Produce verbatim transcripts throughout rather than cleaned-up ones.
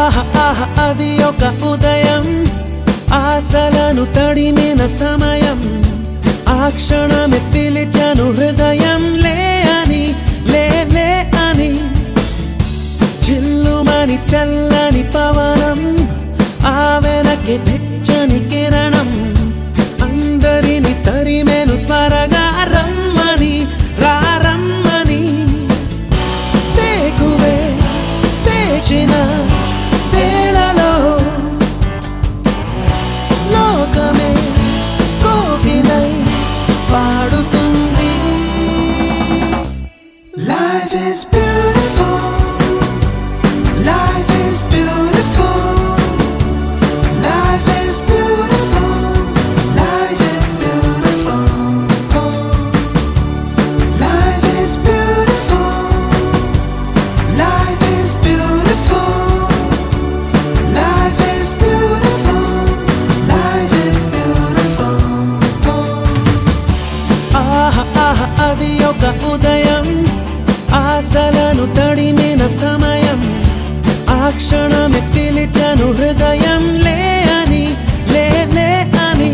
ఆహ ఆహ అది ఒక ఉదయం, ఆశలను తడిమిన సమయం. ఆ క్షణమే పిలిచాను హృదయం, లే అని లే లే అని. చిల్లుమని చల్లని పవనం, ఆ వెనకే వెచ్చని కిరణం. అందరిని తరిమెను త్వరగా రమ్మని, రారమ్మని. వేకువే వేచిన వేళలో లోకమే కోకిలై పాడుతుంది. Life is beautiful, life is beautiful, life is beautiful, life is beautiful, life is beautiful, life is beautiful, life is beautiful, life is beautiful. ఆహ ఆహ అది ఒక ఉదయం, ఆశలను తడిమిన సమయం. ఆ క్షణమే పిలిచాను హృదయం, లే అని లే లే అని.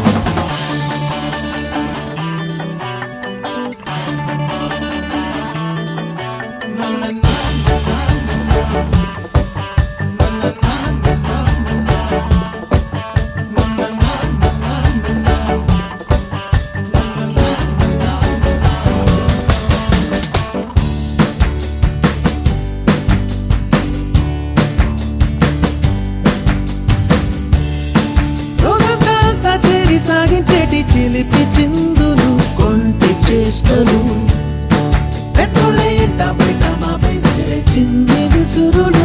రోజంతా చేరి సాగించేటి చిలిపి చిందులు, కొంటి చేష్టలు. పెద్దోళ్ళ ఎంట బయట మాపై విసిరే చిన్ని విసురులు.